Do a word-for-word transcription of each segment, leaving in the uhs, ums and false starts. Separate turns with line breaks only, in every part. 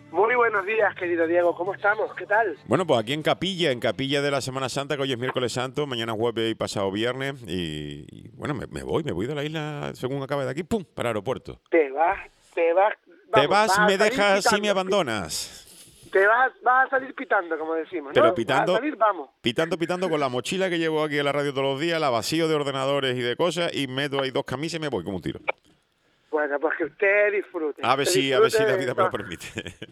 Muy buenos días, querido Diego. ¿Cómo estamos? ¿Qué tal?
Bueno, pues aquí en Capilla, en Capilla de la Semana Santa, que hoy es miércoles santo, mañana es jueves y pasado viernes. Y, y, bueno, me, me voy, me voy de la isla según acabe de aquí, ¡pum!, para el aeropuerto.
Te vas, te vas,
Te
vamos,
vas,
vas a
me
salir
dejas
pitando.
y me abandonas.
Te vas, vas a salir pitando, como decimos,
Pero
¿no? Vas a
pitando,
salir, vamos.
pitando, pitando con la mochila que llevo aquí en la radio todos los días, la vacío de ordenadores y de cosas, y meto ahí dos camisas y me voy como un tiro.
Bueno, pues que usted disfrute.
A ver
Usted
si, a ver
disfrute
si la
de
vida me lo
estos
permite.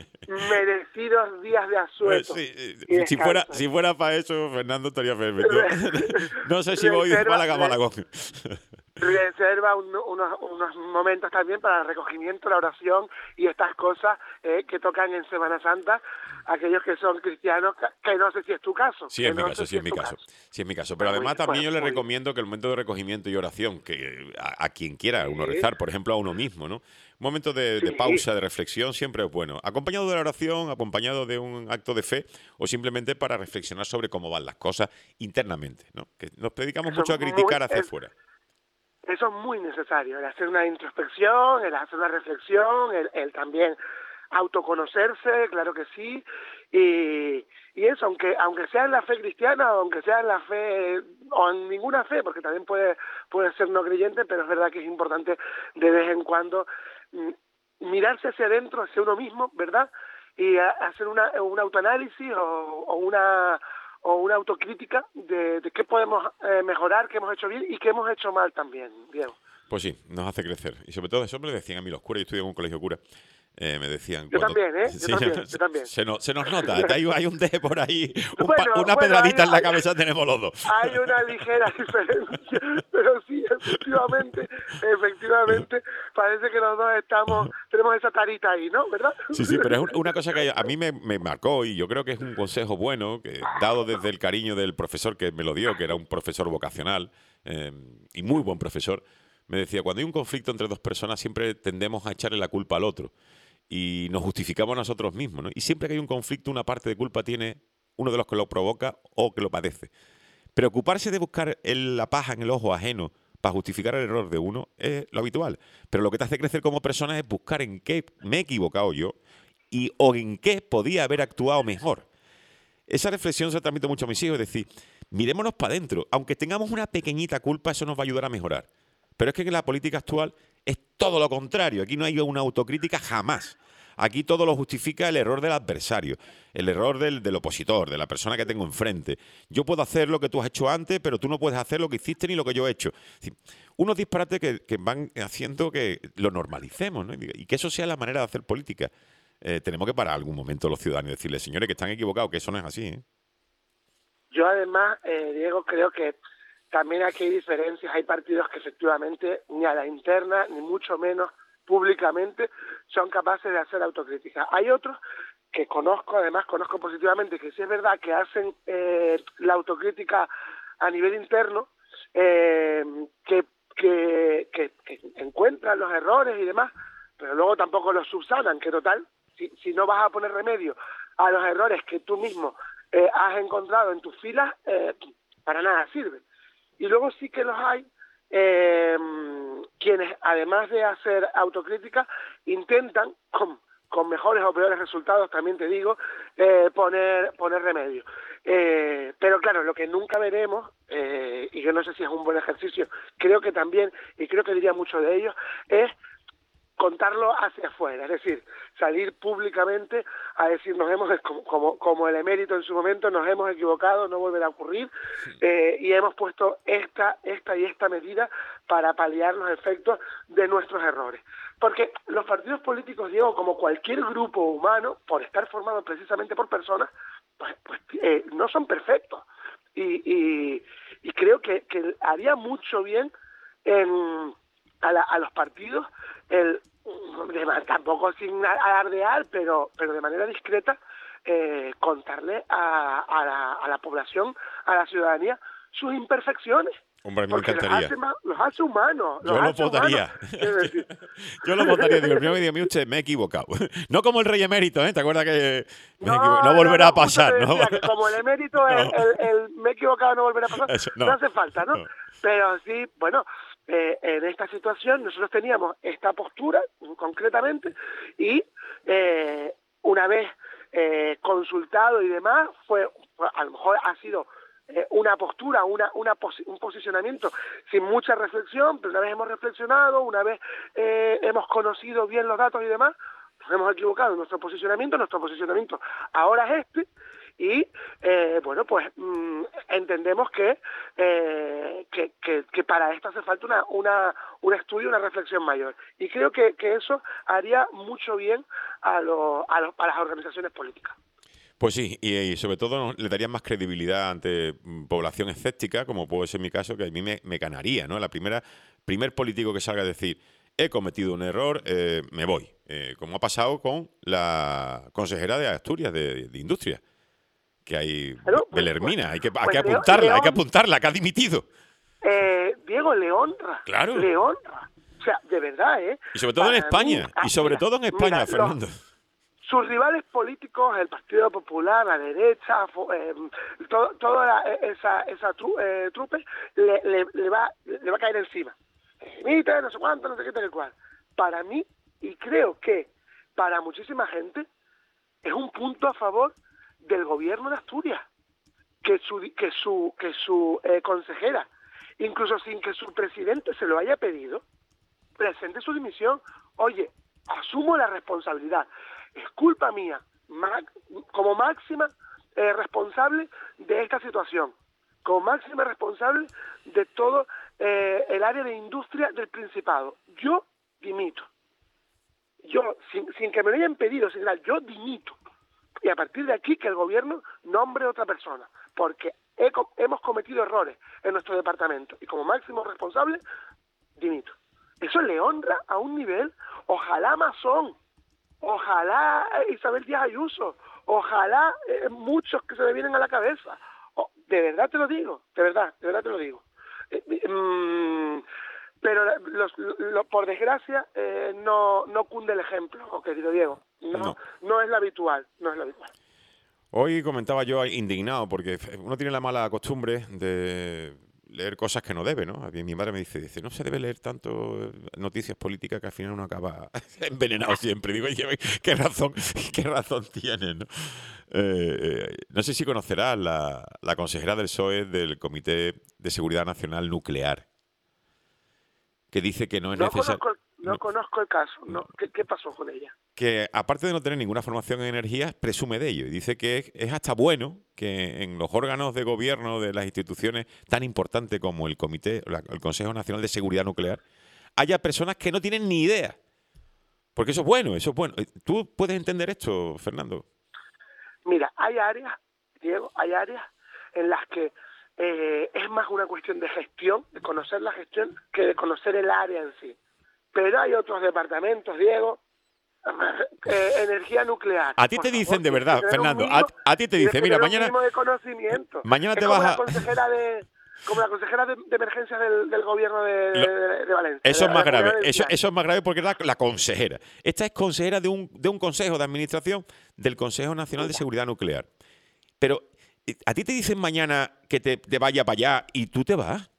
merecidos días de
Pues
asueto
sí,
y
si fuera,
descanso.
si fuera para eso, Fernando estaría perfecto. No sé si voy de
Reserva,
Málaga a
re-
Malagón.
reserva un- unos, unos momentos también para el recogimiento, la oración y estas cosas eh, que tocan en Semana Santa, aquellos que son cristianos, que, que no sé si es tu caso.
Sí,
que
es mi
no
caso,
sé
sí
si
es
es
mi
tu
caso. Sí es mi caso. Pero
Pues muy,
además
pues
también yo le
muy bien.
recomiendo que el momento de recogimiento y oración, que a, a quien quiera uno
Sí,
rezar, por ejemplo a uno mismo, ¿no? Un momento de, de
sí,
pausa, de reflexión, siempre es bueno. Acompañado de la oración, acompañado de un acto de fe, o simplemente para reflexionar sobre cómo van las cosas internamente, ¿no? Que nos dedicamos
eso
mucho a
es muy,
criticar hacia
es,
afuera.
eso es muy necesario, el hacer una introspección, el hacer una reflexión, el, el también autoconocerse, claro que sí, y, y eso, aunque aunque sea en la fe cristiana, o aunque sea en la fe, o en ninguna fe, porque también puede, puede ser no creyente, pero es verdad que es importante de vez en cuando mm, mirarse hacia adentro, hacia uno mismo, ¿verdad? Y a- hacer una, un autoanálisis o, o una o una autocrítica de, de qué podemos eh, mejorar, qué hemos hecho bien y qué hemos hecho mal también, Diego.
Pues sí, nos hace crecer. Y sobre todo eso me lo decían a mí los curas, yo estudié en un colegio cura. Eh, me decían
Yo
cuando...
también, ¿eh? Yo
Sí,
también, yo también.
se, nos, se nos nota, que hay, hay un D por ahí, un pa-
Bueno,
una
bueno, hay,
pedradita en la
hay,
cabeza tenemos los dos.
hay una ligera diferencia, pero sí, efectivamente, efectivamente, parece que los dos estamos, tenemos esa tarita ahí, ¿no? ¿Verdad?
Sí, sí, pero es un- una cosa que a mí me, me marcó y yo creo que es un consejo bueno, que dado desde el cariño del profesor que me lo dio, que era un profesor vocacional eh, y muy buen profesor. Me decía, cuando hay un conflicto entre dos personas siempre tendemos a echarle la culpa al otro y nos justificamos nosotros mismos, ¿no? Y siempre que hay un conflicto, una parte de culpa tiene uno de los que lo provoca o que lo padece. Preocuparse de buscar el- la paja en el ojo ajeno para justificar el error de uno es lo habitual. Pero lo que te hace crecer como persona es buscar en qué me he equivocado yo y o en qué podía haber actuado mejor. Esa reflexión se transmite mucho a mis hijos, es decir, mirémonos para adentro. Aunque tengamos una pequeñita culpa, eso nos va a ayudar a mejorar. Pero es que en la política actual es todo lo contrario. Aquí no hay una autocrítica jamás. Aquí todo lo justifica el error del adversario, el error del, del opositor, de la persona que tengo enfrente. Yo puedo hacer lo que tú has hecho antes, pero tú no puedes hacer lo que hiciste ni lo que yo he hecho. Es decir, unos disparates que, que van haciendo que lo normalicemos, ¿no? Y que eso sea la manera de hacer política. Eh, tenemos que parar algún momento los ciudadanos y decirles, señores, que están equivocados, que eso no es así, ¿eh?
Yo además, eh, Diego, creo que también aquí hay diferencias, hay partidos que efectivamente ni a la interna, ni mucho menos públicamente, son capaces de hacer autocrítica. Hay otros que conozco, además conozco positivamente, que sí es verdad que hacen eh, la autocrítica a nivel interno, eh, que, que, que, que encuentran los errores y demás, pero luego tampoco los subsanan, que total, si, si no vas a poner remedio a los errores que tú mismo eh, has encontrado en tus filas, eh, para nada sirve. Y luego sí que los hay eh, quienes, además de hacer autocrítica, intentan, con, con mejores o peores resultados, también te digo, eh, poner, poner remedio. Eh, pero claro, lo que nunca veremos, eh, y yo no sé si es un buen ejercicio, creo que también, y creo que diría mucho de ellos, es contarlo hacia afuera, es decir, salir públicamente a decir nos hemos, como, como, como el emérito en su momento, nos hemos equivocado, no volverá a ocurrir, eh, y hemos puesto esta, esta y esta medida para paliar los efectos de nuestros errores. Porque los partidos políticos, Diego, como cualquier grupo humano, por estar formados precisamente por personas, pues, pues eh, no son perfectos. Y, y, y creo que, que haría mucho bien en, a, la, a los partidos el de, tampoco sin alardear, pero pero de manera discreta, eh, contarle a, a, la, a la población, a la ciudadanía, sus imperfecciones.
Hombre, a mí me
Porque los
encantaría.
hace, los hace humanos, los
Yo lo
hace humanos.
votaría.
Es decir,
Yo lo votaría. Digo, el primero que diga, mí usted, me he equivocado. No como el rey emérito, ¿eh? ¿Te acuerdas que me he equivo- no
no, no,
volverá
no,
a
justo te
pasar, ¿no?
decía que como el emérito, el,
No.
el, el me he equivocado, no volverá a pasar,
Eso,
no
no,
hace falta, ¿no?
no.
Pero sí, bueno, eh, en esta situación nosotros teníamos esta postura, concretamente, y eh, una una vez eh, consultado y demás, fue, fue a lo mejor ha sido eh, una postura, una, una posi un posicionamiento sin mucha reflexión, pero una vez hemos reflexionado, una vez eh, hemos conocido bien los datos y demás, nos hemos equivocado en nuestro posicionamiento, nuestro posicionamiento ahora es este, y eh, bueno, pues mmm, entendemos que, eh, que, que, que para esto hace falta una, una, un estudio, una reflexión mayor. Y creo que, que eso haría mucho bien a, lo, a, lo, a las organizaciones políticas.
Pues sí, y, y sobre todo le daría más credibilidad ante población escéptica, como puede ser mi caso, que a mí me, me ganaría, ¿no? La primera, primer político que salga a decir, he cometido un error, eh, me voy. Eh, como ha pasado con la consejera de Asturias, de, de Industria. Que hay
Pero,
Belermina,
pues,
hay que,
pues,
hay que
León,
apuntarla,
León,
hay que apuntarla, que ha dimitido.
Eh, Diego, le honra.
Claro.
Le honra. O sea, de verdad, ¿eh?
Y sobre todo
Para
en España,
mí, ah,
y sobre
mira,
todo en España,
mira,
Fernando.
Los, sus rivales políticos, el Partido Popular, la derecha, eh, todo, toda la, esa, esa tru, eh, trupe, le, le, le, va, le va a caer encima. Mira, no sé cuánto, no sé qué, tal cual. Para mí, y creo que para muchísima gente, es un punto a favor del gobierno de Asturias. Que su, que su, que su eh, consejera, incluso sin que su presidente se lo haya pedido, presente su dimisión. Oye, asumo la responsabilidad. Es culpa mía, como máxima eh, responsable de esta situación, como máxima responsable de todo eh, el área de industria del Principado. Yo dimito. Yo, sin, sin que me lo hayan pedido, sin nada, yo dimito. Y a partir de aquí que el gobierno nombre a otra persona, porque he, hemos cometido errores en nuestro departamento y como máximo responsable, dimito. Eso le honra a un nivel, ojalá Masón, ojalá Isabel Díaz Ayuso, ojalá eh, muchos que se me vienen a la cabeza. Oh, de verdad te lo digo, de verdad, de verdad te lo digo. Eh, eh, mm, pero los, los, por desgracia eh, no, no cunde el ejemplo, querido Diego. No, no. no es lo habitual, no es lo habitual.
Hoy comentaba yo indignado porque uno tiene la mala costumbre de leer cosas que no debe, ¿no? A mí mi madre me dice, dice, no se debe leer tanto noticias políticas que al final uno acaba envenenado siempre. Digo, qué razón, qué razón tienes, ¿no? Eh, no sé si conocerás la, la consejera del P S O E del Comité de Seguridad Nacional Nuclear, que dice que no es
no
necesario...
Conozco, no, no conozco el caso. No. ¿Qué, ¿Qué pasó con ella?
Que aparte de no tener ninguna formación en energía, presume de ello. Y dice que es, es hasta bueno que en los órganos de gobierno de las instituciones tan importantes como el Comité, la, el Consejo Nacional de Seguridad Nuclear, haya personas que no tienen ni idea. Porque eso es bueno, eso es bueno. ¿Tú puedes entender esto, Fernando?
Mira, hay áreas, Diego, hay áreas en las que eh, es más una cuestión de gestión, de conocer la gestión, que de conocer el área en sí. Pero hay otros departamentos, Diego, eh, energía nuclear.
A ti te
favor,
dicen de verdad, Fernando,
mínimo,
a, a ti te dicen, mira, mañana...
Un mínimo de conocimiento.
Mañana te
es
vas
como
a...
La consejera de, como la consejera de, de emergencias del, del gobierno de,
Lo,
de, de Valencia.
Eso
de,
es más
de
grave, eso, eso es más grave porque es la, la consejera. Esta es consejera de un, de un consejo de administración del Consejo Nacional de Seguridad Nuclear. Pero, ¿a ti te dicen mañana que te, te vaya para allá y tú te vas?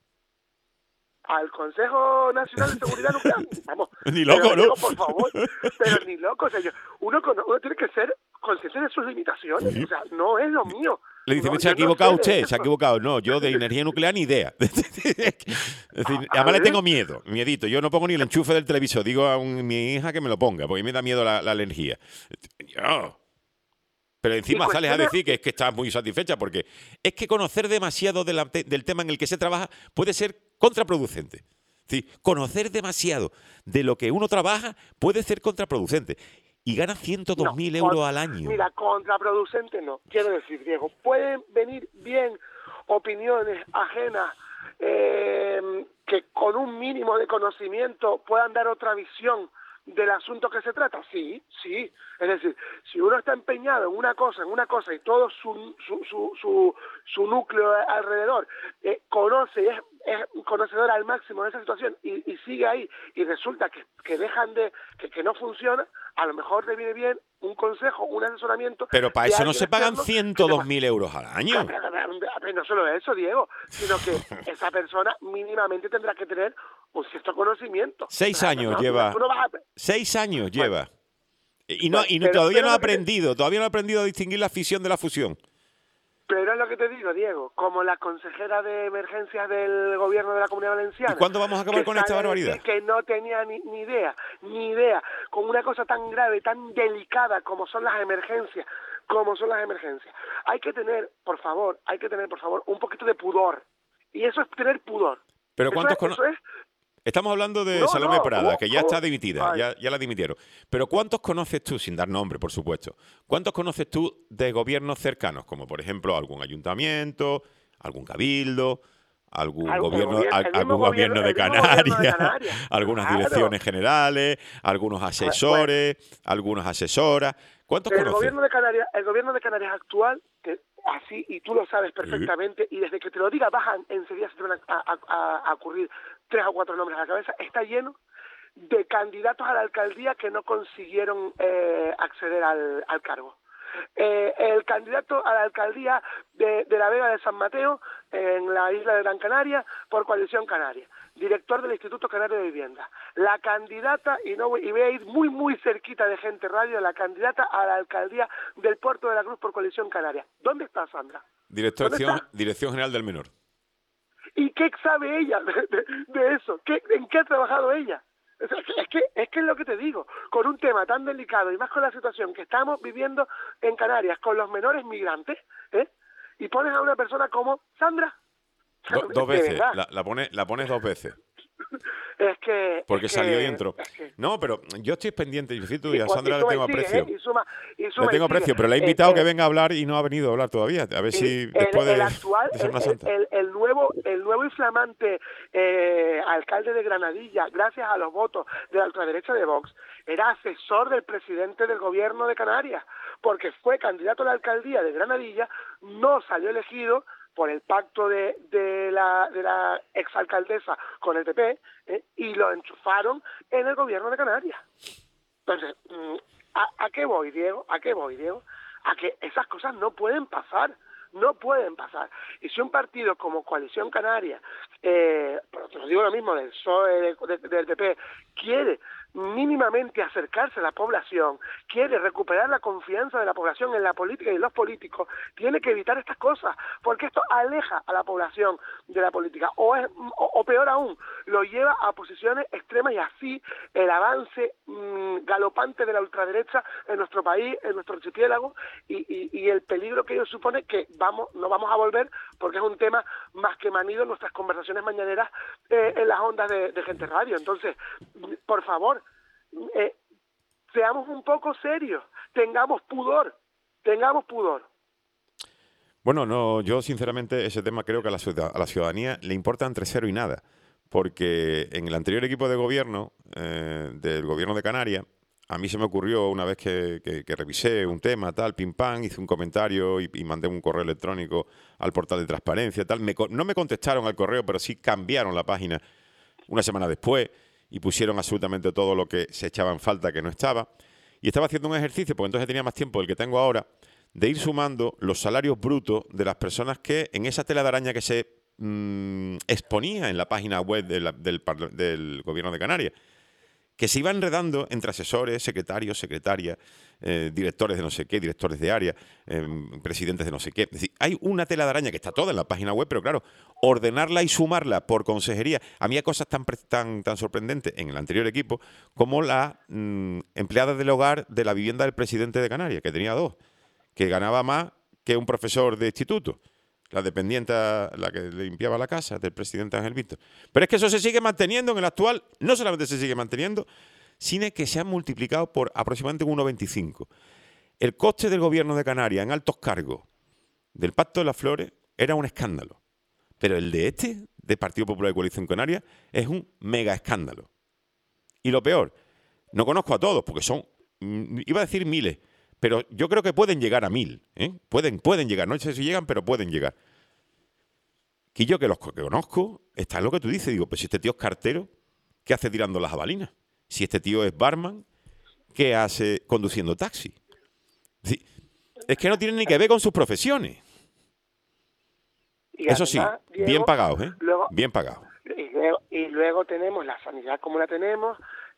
Al Consejo Nacional de Seguridad Nuclear, vamos.
Ni loco,
pero,
¿no?
Diego, por favor, pero ni loco. O sea, yo, uno, uno tiene que ser consciente de sus limitaciones. Sí. O sea, no es lo mío.
Le dice,
no,
se ha equivocado
no
usted, se ha equivocado. No, yo de energía nuclear ni idea. Es decir,
a
además
ver.
le tengo miedo, miedito. Yo no pongo ni el enchufe del televisor. Digo a un, mi hija que me lo ponga, porque me da miedo la, la energía. Yo... Pero encima sales a decir que es que estás muy satisfecha, porque es que conocer demasiado de la, del tema en el que se trabaja puede ser contraproducente. Es decir, conocer demasiado de lo que uno trabaja puede ser contraproducente. Y gana ciento dos mil
no,
euros
con,
al año.
Mira, contraproducente no. Quiero decir, Diego, pueden venir bien opiniones ajenas eh, que con un mínimo de conocimiento puedan dar otra visión del asunto que se trata. Sí, sí. Es decir, si uno está empeñado en una cosa, en una cosa y todo su, su, su, su, su núcleo alrededor eh, conoce y es, es conocedor al máximo de esa situación y, y sigue ahí y resulta que, que dejan de, que, que no funciona, a lo mejor te viene bien un consejo, un asesoramiento.
Pero para eso no se pagan ciento dos mil euros al año.
Pero no solo eso, Diego, sino que esa persona mínimamente tendrá que tener un cierto conocimiento.
Seis años
no,
lleva.
tú no vas a...
Seis años
bueno,
lleva. Y, no, y no,
pero,
todavía
pero
no ha
lo que te-
aprendido, todavía no ha aprendido a distinguir la fisión de la fusión.
Pero es lo que te digo, Diego, como la consejera de emergencias del gobierno de la Comunidad
¿Y
Valenciana,
cuándo vamos a acabar
que
con esta
sale a
barbaridad?
decir que no tenía ni, ni idea, ni idea, con una cosa tan grave, tan delicada como son las emergencias, como son las emergencias. Hay que tener, por favor, hay que tener, por favor, un poquito de pudor. Y eso es tener pudor.
Pero
Eso
¿cuántos
es,
cono-
eso es,
Estamos hablando de
no,
Salomé
no,
Parada,
¿cómo?
que ya
¿Cómo?
está dimitida,
Ay.
ya, ya la dimitieron. Pero ¿cuántos conoces tú, sin dar nombre, por supuesto, cuántos conoces tú de gobiernos cercanos, como por ejemplo algún ayuntamiento, algún cabildo, algún
Al- el,
gobierno,
gobierno,
al-
el mismo
algún
gobierno,
gobierno de
el mismo gobierno de
Canarias,
Canarias,
algunas
claro.
direcciones generales, algunos asesores, algunos asesoras? ¿Cuántos
El
conoces?
gobierno de Canarias, el gobierno de Canarias actual, que así, y tú lo sabes
Sí.
perfectamente, y desde que te lo diga bajan enseguida se te van a, a- a- a ocurrir tres o cuatro nombres a la cabeza, está lleno de candidatos a la alcaldía que no consiguieron eh, acceder al, al cargo. Eh, el candidato a la alcaldía de, de la Vega de San Mateo, en la isla de Gran Canaria, por Coalición Canaria, director del Instituto Canario de Vivienda. La candidata, y no voy, y voy a ir muy muy cerquita de Gente Radio, la candidata a la alcaldía del Puerto de la Cruz por Coalición Canaria. ¿Dónde está Sandra? ¿Dónde
Dirección,
está?
Dirección General del Menor.
¿Y qué sabe ella de, de- de eso? ¿Qué, ¿En qué ha trabajado ella? Es que, es que es que es lo que te digo, con un tema tan delicado y más con la situación que estamos viviendo en Canarias con los menores migrantes, ¿eh? Y pones a una persona como Sandra.
Do- dos
De
veces,
verdad.
la, la, pone- la pones dos veces.
Es que...
Porque
es
salió y
que-
entró.
es que-
No, pero yo estoy pendiente, yo sí, tú, y a
cu-
Sandra le
suma
tengo
y sigue,
aprecio.
¿eh? Y suma, y
Le
suma y
tengo
sigue.
aprecio, pero le he
Eh,
invitado
eh,
que venga a hablar y no ha venido a hablar todavía. A ver
y
si
el,
después
el
de,
actual,
de Semana
el,
Santa.
el, el nuevo, el nuevo y flamante eh, alcalde de Granadilla, gracias a los votos de la ultraderecha de Vox, era asesor del presidente del gobierno de Canarias, porque fue candidato a la alcaldía de Granadilla, no salió elegido por el pacto de, de la, de la exalcaldesa con el P P, ¿eh? Y lo enchufaron en el gobierno de Canarias. Entonces, mm, ¿a, ¿a qué voy, Diego? ¿A qué voy, Diego? A que esas cosas no pueden pasar, no pueden pasar. Y si un partido como Coalición Canaria, eh, pero te lo digo lo mismo del P S O E, de- de- del P P, quiere mínimamente acercarse a la población, quiere recuperar la confianza de la población en la política y en los políticos, tiene que evitar estas cosas, porque esto aleja a la población de la política, o, es, o, o peor aún, lo lleva a posiciones extremas y así el avance mmm, galopante de la ultraderecha en nuestro país, en nuestro archipiélago, y, y, y el peligro que ello supone que vamos no vamos a volver, porque es un tema más que manido en nuestras conversaciones mañaneras eh, en las ondas de, de Gente Radio. Entonces, por favor, eh, seamos un poco serios, tengamos pudor, tengamos pudor.
Bueno, no, yo sinceramente ese tema creo que a la, ciudad- a la ciudadanía le importa entre cero y nada, porque en el anterior equipo de gobierno, eh, del gobierno de Canarias, a mí se me ocurrió una vez que, que- que revisé un tema, tal, pim pam, hice un comentario y, y mandé un correo electrónico al portal de transparencia, tal. Me co- no me contestaron al correo, pero sí cambiaron la página una semana después y pusieron absolutamente todo lo que se echaba en falta que no estaba. Y estaba haciendo un ejercicio, porque entonces tenía más tiempo del que tengo ahora, de ir sumando los salarios brutos de las personas que en esa tela de araña que se mmm, exponía en la página web de la- del, parla- del gobierno de Canarias, que se iba enredando entre asesores, secretarios, secretarias, eh, directores de no sé qué, directores de área, eh, presidentes de no sé qué. Es decir, hay una tela de araña que está toda en la página web, pero claro, ordenarla y sumarla por consejería. A mí hay cosas tan, pre- tan, tan sorprendentes en el anterior equipo como la mm, empleada del hogar de la vivienda del presidente de Canarias, que tenía dos, que ganaba más que un profesor de instituto. La dependiente, la que limpiaba la casa del presidente Ángel Víctor. Pero es que eso se sigue manteniendo en el actual, no solamente se sigue manteniendo, sino que se ha multiplicado por aproximadamente un uno coma veinticinco. El coste del gobierno de Canarias en altos cargos del Pacto de las Flores era un escándalo. Pero el de este, de Partido Popular de Coalición Canaria, es un mega escándalo. Y lo peor, no conozco a todos, porque son, iba a decir miles, pero yo creo que pueden llegar a mil. ¿eh? Pueden, pueden llegar, no sé si llegan, pero pueden llegar. Que yo que los que conozco, está en lo que tú dices. Digo, pues si este tío es cartero, ¿qué hace tirando las jabalinas? Si este tío es barman, ¿qué hace conduciendo taxi? Es decir, es que no tienen ni que ver con sus profesiones.
Y
Eso sí,
además, Diego,
bien pagados, ¿eh?
luego,
Bien pagados.
y luego, y luego tenemos la sanidad como la tenemos,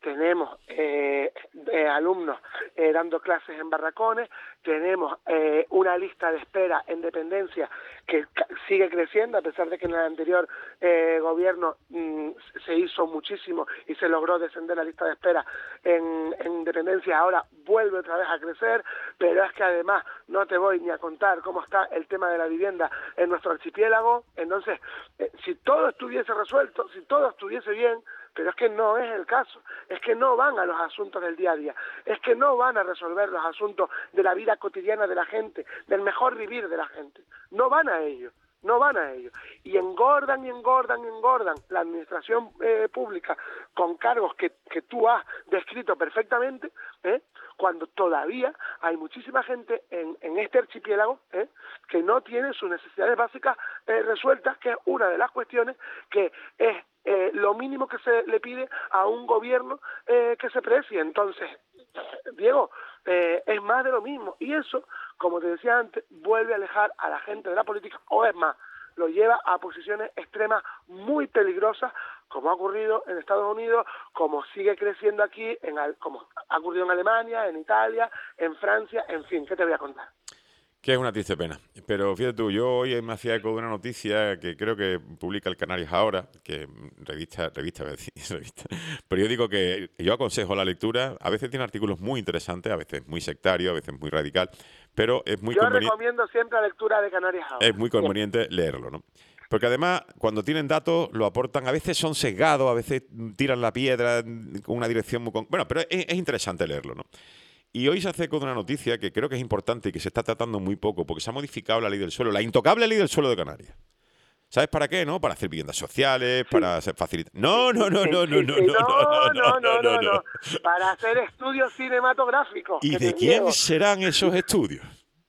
tenemos eh, eh, alumnos eh, dando clases en barracones, tenemos eh, una lista de espera en dependencia que sigue creciendo, a pesar de que en el anterior eh, gobierno mmm, se hizo muchísimo y se logró descender la lista de espera en, en dependencia, ahora vuelve otra vez a crecer, pero es que además no te voy ni a contar cómo está el tema de la vivienda en nuestro archipiélago. Entonces, eh, si todo estuviese resuelto, si todo estuviese bien, pero es que no es el caso, es que no van a los asuntos del día a día, es que no van a resolver los asuntos de la vida cotidiana de la gente, del mejor vivir de la gente, no van a ello, no van a ello, y engordan y engordan y engordan la administración eh, pública con cargos que, que tú has descrito perfectamente, ¿eh? Cuando todavía hay muchísima gente en, en este archipiélago ¿eh? que no tiene sus necesidades básicas eh, resueltas, que es una de las cuestiones que es Eh, lo mínimo que se le pide a un gobierno eh, que se precie. Entonces, Diego, eh, es más de lo mismo, y eso, como te decía antes, vuelve a alejar a la gente de la política, o es más, lo lleva a posiciones extremas muy peligrosas, como ha ocurrido en Estados Unidos, como sigue creciendo aquí, en, como ha ocurrido en Alemania, en Italia, en Francia, en fin, ¿qué te voy a contar?
Que es una triste pena. Pero fíjate tú, yo hoy me hacía eco de una noticia que creo que publica el Canarias Ahora, que revista, revista, revista, periódico que yo aconsejo la lectura. A veces tiene artículos muy interesantes, a veces muy sectario, a veces muy radical, pero es muy
yo
conveniente.
Yo recomiendo siempre la lectura de Canarias Ahora.
Es muy conveniente siempre leerlo, ¿no? Porque además, cuando tienen datos, lo aportan, a veces son sesgados, a veces tiran la piedra con una dirección muy... Con... Bueno, pero es, es interesante leerlo, ¿no? Y hoy se hace con una noticia que creo que es importante y que se está tratando muy poco, porque se ha modificado la ley del suelo, la intocable ley del suelo de Canarias. ¿Sabes para qué, no? Para hacer viviendas sociales, sí. Para hacer facilitar... No, no, no, no, no, no, no,
no, no, no, no, no. Para hacer estudios cinematográficos.
¿Y de quién serán esos estudios?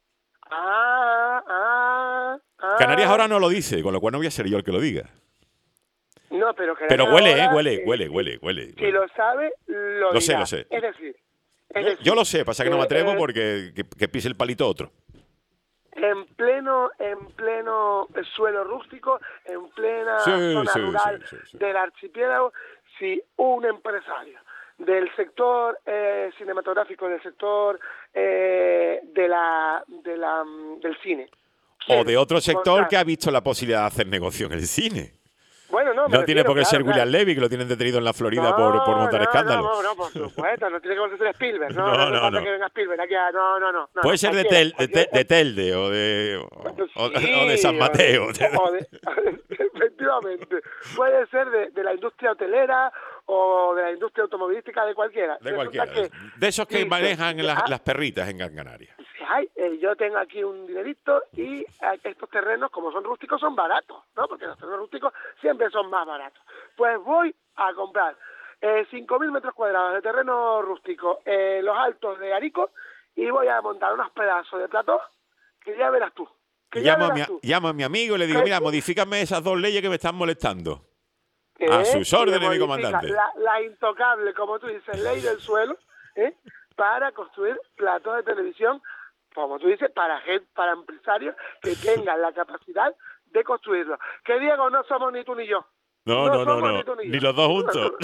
Ah, ah, ah.
Canarias Ahora no lo dice, con lo cual no voy a ser yo el que lo diga.
No, pero Canarias
Pero huele,
Ahora,
eh, huele,
eh,
huele, huele, huele.
Si lo sabe, lo
Lo
dirá.
sé, lo sé.
Es decir...
Es decir, yo lo sé, pasa que no me atrevo
eh,
porque que, que pise el palito otro.
En pleno, en pleno suelo rústico, en plena
sí,
zona
sí,
rural
sí, sí, sí.
del archipiélago, si un empresario del sector eh, cinematográfico, del sector eh, de la, de la, del cine,
o de otro sector
montar,
que ha visto la posibilidad de hacer negocio en el cine.
Bueno, no,
no
refiero,
tiene por qué
claro,
ser
claro.
William Levy, que lo tienen detenido en la Florida
no,
por, por montar
no,
escándalos.
No, no, por supuesto, no tiene que ser Spielberg. No,
no,
no, no,
no,
falta
no.
que venga Spielberg aquí a, no, no, no.
Puede
no,
ser de, tel, de, te, de Telde o de, o,
sí,
o de San Mateo.
O de, o de, efectivamente. Puede ser de, de la industria hotelera o de la industria automovilística, de cualquiera.
De cualquiera.
Que,
de esos que
dice,
manejan
que,
las,
ah,
las perritas en Gran Canaria.
Ay, eh, yo tengo aquí un dinerito y estos terrenos, como son rústicos, son baratos, ¿no? Porque los terrenos rústicos siempre son más baratos. Pues voy a comprar eh, cinco mil metros cuadrados de terreno rústico en eh, los altos de Arico y voy a montar unos pedazos de plató que ya verás tú. Que ya
llamo,
verás
a mi,
tú.
llamo a mi amigo y le digo,
¿Qué?
mira, modifícame esas dos leyes que me están molestando.
¿Eh?
A sus órdenes, mi
modifica
comandante.
La, la intocable, como tú dices, ley del suelo, ¿eh? Para construir platós de televisión, como tú dices, para gente, para empresarios que tengan la capacidad de construirlo. Que Diego, no somos ni tú ni yo.
No, no, no, no,
ni, tú, ni,
ni los dos juntos.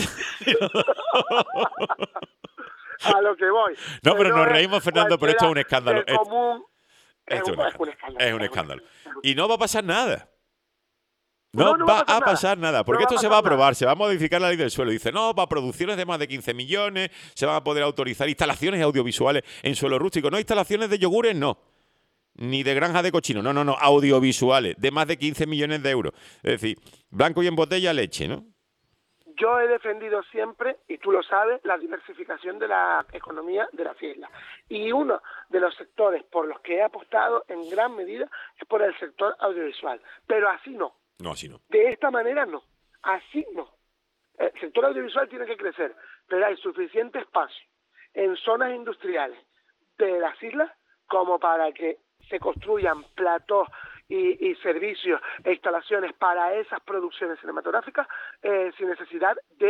A lo que voy.
No, pero
no
nos reímos, Fernando, pero esto es un escándalo.
Esto, común,
esto
es, un, es un escándalo.
Es un escándalo. Y no va a pasar nada. No,
no, no
va,
va
a pasar nada, nada porque
no
esto
va
se va a aprobar,
nada.
se va a modificar la ley del suelo. Dice, no, para producciones de más de quince millones se van a poder autorizar instalaciones audiovisuales en suelo rústico. No instalaciones de yogures, no. Ni de granja de cochino, no, no, no, audiovisuales de más de quince millones de euros. Es decir, blanco y en botella leche, ¿no?
Yo he defendido siempre, y tú lo sabes, la diversificación de la economía de las islas. Y uno de los sectores por los que he apostado en gran medida es por el sector audiovisual. Pero así no.
No, así no.
De esta manera no. Así no. El sector audiovisual tiene que crecer, pero hay suficiente espacio en zonas industriales de las islas como para que se construyan platós y, y servicios e instalaciones para esas producciones cinematográficas eh, sin necesidad de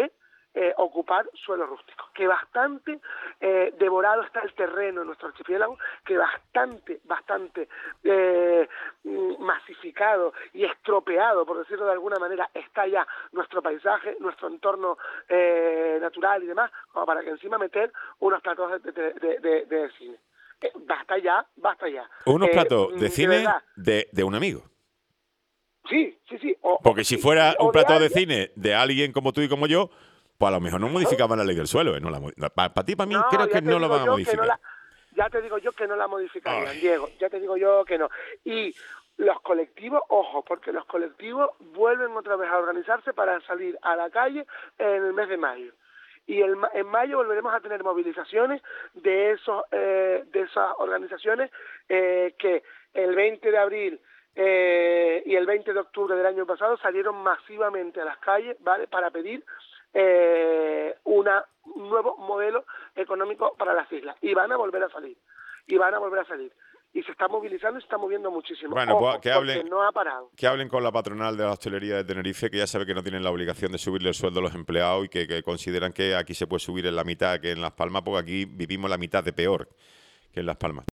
eh, ocupar suelo rústico, que bastante eh, devorado está el terreno en nuestro archipiélago, que bastante, bastante eh, masificado y estropeado, por decirlo de alguna manera, está ya nuestro paisaje, nuestro entorno eh, natural y demás, como para que encima meter unos platos de, de, de, de, de cine. Eh, basta ya, basta ya.
Unos
eh,
platos de
de
cine
verdad,
de, de un amigo.
Sí, sí, sí. O,
Porque
o,
si
sí,
fuera
o
un plato de
alguien,
cine de alguien como tú y como yo, pues a lo mejor no
¿no?
modificaban la ley del suelo. ¿eh? No la, para pa ti, para mí,
No,
creo que
ya te
no lo
digo
van a
yo que no
modificar.
la, ya te digo yo que no la
Ay.
modificarían, Diego. Ya te digo yo que no. Y los colectivos, ojo, porque los colectivos vuelven otra vez a organizarse para salir a la calle en el mes de mayo. Y el, en mayo volveremos a tener movilizaciones de esos eh, de esas organizaciones eh, que el veinte de abril eh, y el veinte de octubre del año pasado salieron masivamente a las calles, ¿vale?, para pedir eh, una, un nuevo modelo económico para las islas. Y van a volver a salir. Y van a volver a salir. Y se está movilizando y se está moviendo muchísimo.
Bueno,
Ojo,
pues que
porque
hablen,
no ha parado.
que hablen con la patronal de la hostelería de Tenerife, que ya sabe que no tienen la obligación de subirle el sueldo a los empleados y que, que consideran que aquí se puede subir en la mitad que en Las Palmas, porque aquí vivimos la mitad de peor que en Las Palmas.